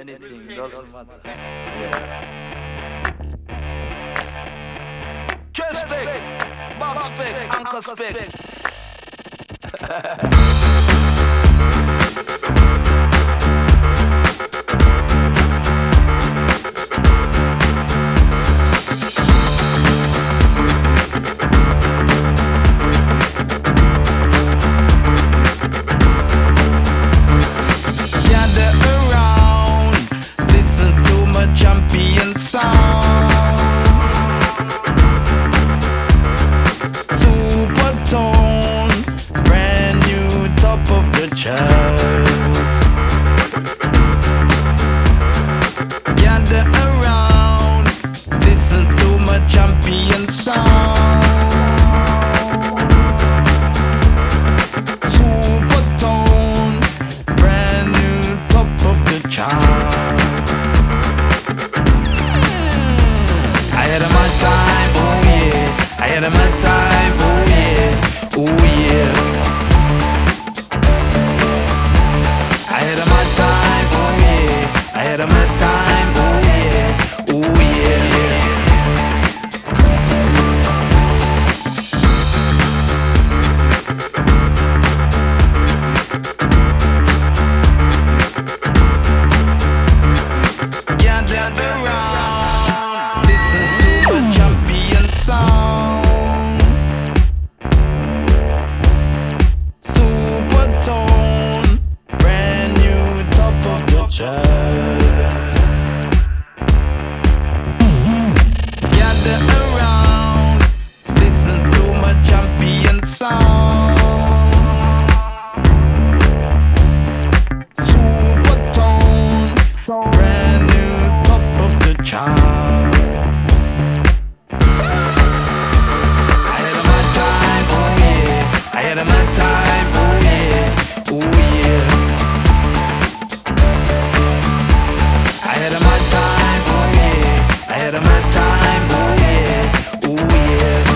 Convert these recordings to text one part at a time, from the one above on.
anything doesn't matter. Chest spec, box spec, anchor spec. Champion sound, super tone, brand new top of the chart. Gather around, listen to my champion sound. Super tone, brand new top of the chart. I had my time, oh yeah, oh yeah. I had my time, oh yeah. I had my time, oh yeah, oh yeah. Gathered around, listen to my champion sound. Gather around, listen to my champion sound. Super tone, brand new top of the chart. I had my time, oh yeah. I had my time, oh yeah, oh yeah. I had my time, oh yeah. I had my time, oh yeah, oh yeah.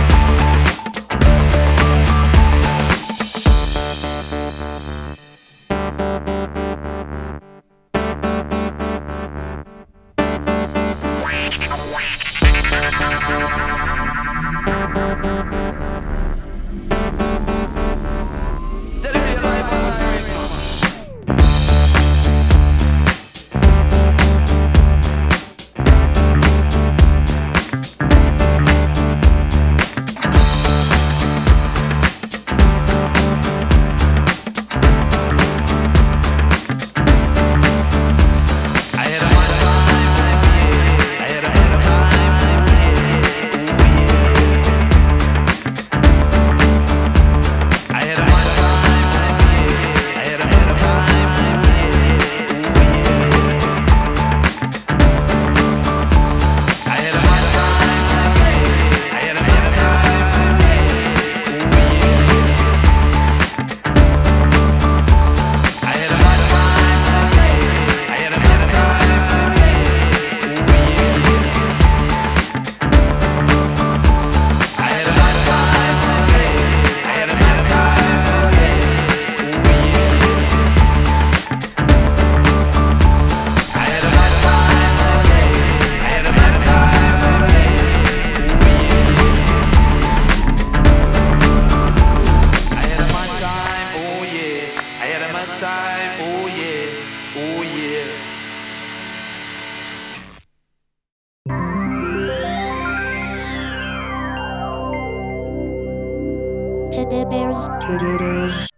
Time, oh yeah, oh yeah. Teddy bears.